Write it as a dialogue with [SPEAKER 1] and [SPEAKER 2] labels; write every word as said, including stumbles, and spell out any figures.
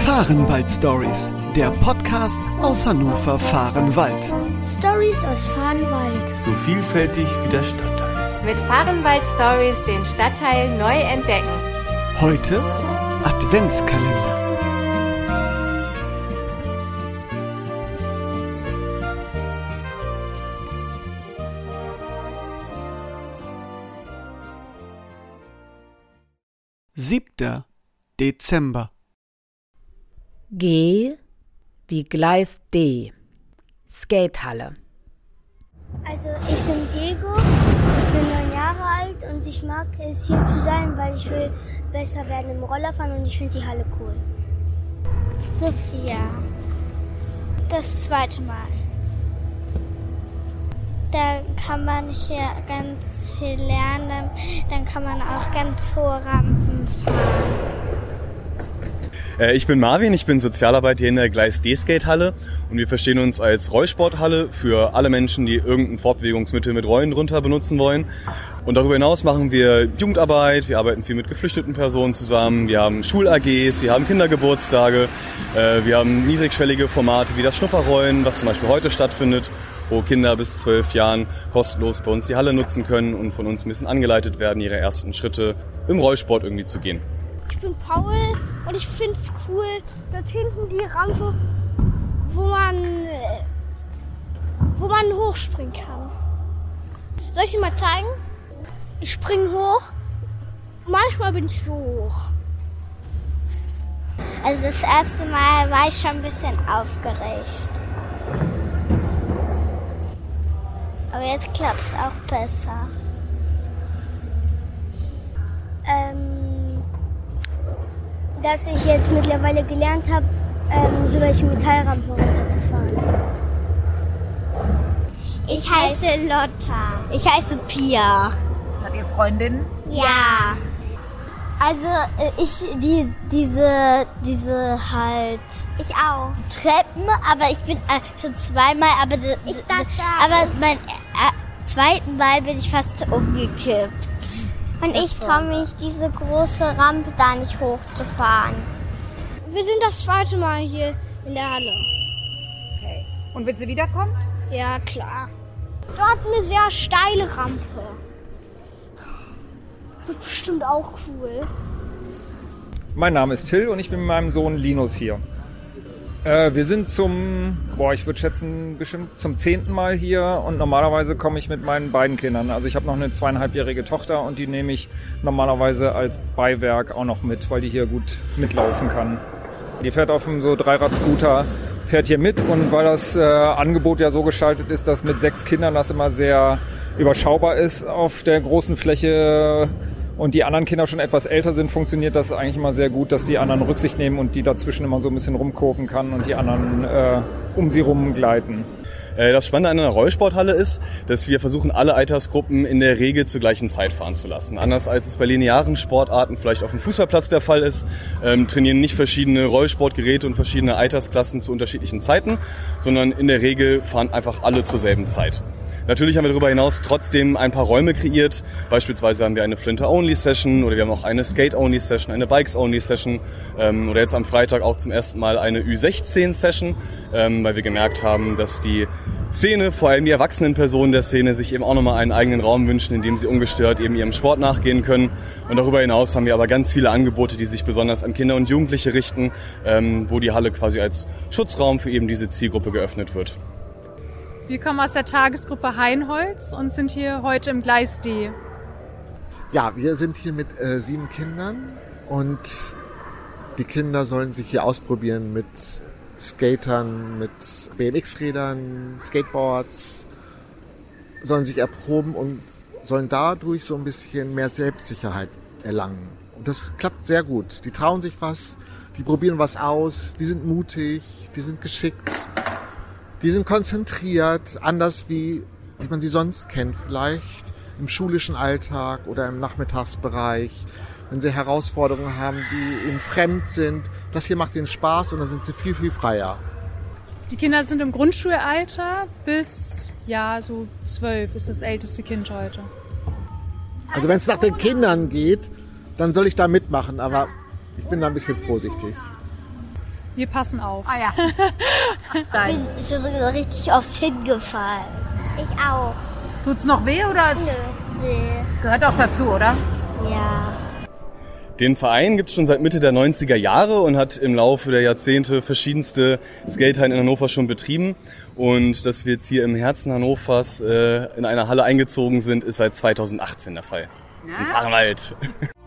[SPEAKER 1] Fahrenwald-Stories, der Podcast aus Hannover-Fahrenwald.
[SPEAKER 2] Stories aus Fahrenwald.
[SPEAKER 3] So vielfältig wie der Stadtteil.
[SPEAKER 4] Mit Fahrenwald-Stories den Stadtteil neu entdecken.
[SPEAKER 1] Heute Adventskalender. siebter Dezember.
[SPEAKER 5] G wie Gleis D. Skatehalle.
[SPEAKER 2] Also ich bin Diego, ich bin neun Jahre alt und ich mag es hier zu sein, weil ich will besser werden im Rollerfahren und ich finde die Halle cool.
[SPEAKER 6] Sophia. Das zweite Mal. Da kann man hier ganz viel lernen, dann kann man auch ganz hohe Rampen fahren.
[SPEAKER 7] Ich bin Marvin, ich bin Sozialarbeiter hier in der Gleis D-Skatehalle und wir verstehen uns als Rollsporthalle für alle Menschen, die irgendein Fortbewegungsmittel mit Rollen drunter benutzen wollen. Und darüber hinaus machen wir Jugendarbeit, wir arbeiten viel mit geflüchteten Personen zusammen, wir haben Schul-A Gs, wir haben Kindergeburtstage, wir haben niedrigschwellige Formate wie das Schnupperrollen, was zum Beispiel heute stattfindet, wo Kinder bis zwölf Jahren kostenlos bei uns die Halle nutzen können und von uns ein bisschen angeleitet werden, ihre ersten Schritte im Rollsport irgendwie zu gehen.
[SPEAKER 6] Ich bin Paul und ich finde es cool, dort hinten die Rampe, wo man, wo man hochspringen kann. Soll ich dir mal zeigen? Ich springe hoch, manchmal bin ich so hoch. Also das erste Mal war ich schon ein bisschen aufgeregt. Aber jetzt klappt es auch besser.
[SPEAKER 2] Ähm, dass ich jetzt mittlerweile gelernt habe, ähm, so welche Metallrampen runterzufahren.
[SPEAKER 6] Ich heiße Lotta. Ich heiße Pia.
[SPEAKER 5] Seid ihr Freundinnen?
[SPEAKER 6] Ja. Also ich die diese diese halt
[SPEAKER 2] Ich auch.
[SPEAKER 6] Treppen, aber ich bin äh, schon zweimal, aber d-
[SPEAKER 2] Ich
[SPEAKER 6] d-
[SPEAKER 2] darf sagen.
[SPEAKER 6] aber mein äh, zweiten Mal bin ich fast umgekippt.
[SPEAKER 2] Und ich traue mich, diese große Rampe da nicht hochzufahren.
[SPEAKER 6] Wir sind das zweite Mal hier in der Halle.
[SPEAKER 5] Okay. Und wenn sie wiederkommt?
[SPEAKER 6] Ja, klar. Dort eine sehr steile Rampe. Wird bestimmt auch cool.
[SPEAKER 8] Mein Name ist Till und ich bin mit meinem Sohn Linus hier. Äh, wir sind zum, boah, ich würde schätzen, bestimmt zum zehnten Mal hier und normalerweise komme ich mit meinen beiden Kindern. Also ich habe noch eine zweieinhalbjährige Tochter und die nehme ich normalerweise als Beiwerk auch noch mit, weil die hier gut mitlaufen kann. Die fährt auf einem so Dreirad-Scooter, fährt hier mit und weil das äh, Angebot ja so gestaltet ist, dass mit sechs Kindern das immer sehr überschaubar ist auf der großen Fläche und die anderen Kinder schon etwas älter sind, funktioniert das eigentlich immer sehr gut, dass die anderen Rücksicht nehmen und die dazwischen immer so ein bisschen rumkurven kann und die anderen äh, um sie rumgleiten.
[SPEAKER 7] Das Spannende an einer Rollsporthalle ist, dass wir versuchen, alle Altersgruppen in der Regel zur gleichen Zeit fahren zu lassen. Anders als es bei linearen Sportarten vielleicht auf dem Fußballplatz der Fall ist, ähm, trainieren nicht verschiedene Rollsportgeräte und verschiedene Altersklassen zu unterschiedlichen Zeiten, sondern in der Regel fahren einfach alle zur selben Zeit. Natürlich haben wir darüber hinaus trotzdem ein paar Räume kreiert. Beispielsweise haben wir eine Flinter-Only-Session oder wir haben auch eine Skate-Only-Session, eine Bikes-Only-Session ähm, oder jetzt am Freitag auch zum ersten Mal eine Ü sechzehn-Session, ähm, weil wir gemerkt haben, dass die Szene, vor allem die erwachsenen Personen der Szene, sich eben auch nochmal einen eigenen Raum wünschen, in dem sie ungestört eben ihrem Sport nachgehen können. Und darüber hinaus haben wir aber ganz viele Angebote, die sich besonders an Kinder und Jugendliche richten, ähm, wo die Halle quasi als Schutzraum für eben diese Zielgruppe geöffnet wird.
[SPEAKER 9] Wir kommen aus der Tagesgruppe Heinholz und sind hier heute im Gleis D.
[SPEAKER 10] Ja, wir sind hier mit äh, sieben Kindern und die Kinder sollen sich hier ausprobieren mit Skatern, mit B M X-Rädern, Skateboards, sollen sich erproben und sollen dadurch so ein bisschen mehr Selbstsicherheit erlangen. Und das klappt sehr gut. Die trauen sich was, die probieren was aus, die sind mutig, die sind geschickt. Die sind konzentriert, anders wie, wie man sie sonst kennt, vielleicht im schulischen Alltag oder im Nachmittagsbereich, wenn sie Herausforderungen haben, die ihnen fremd sind. Das hier macht ihnen Spaß und dann sind sie viel, viel freier.
[SPEAKER 9] Die Kinder sind im Grundschulalter bis, ja, so zwölf ist das älteste Kind heute.
[SPEAKER 10] Also wenn es nach den Kindern geht, dann soll ich da mitmachen, aber ich bin da ein bisschen vorsichtig.
[SPEAKER 9] Wir passen auf.
[SPEAKER 5] Ah ja.
[SPEAKER 2] Ich bin schon richtig oft hingefallen. Ich auch.
[SPEAKER 5] Tut's noch weh oder?
[SPEAKER 2] Nö. Nee.
[SPEAKER 5] Gehört auch dazu, oder?
[SPEAKER 2] Ja.
[SPEAKER 7] Den Verein gibt es schon seit Mitte der neunziger Jahre und hat im Laufe der Jahrzehnte verschiedenste Skatehallen in Hannover schon betrieben. Und dass wir jetzt hier im Herzen Hannovers äh, in einer Halle eingezogen sind, ist seit zweitausendachtzehn der Fall. Ja. In Fahrenwald.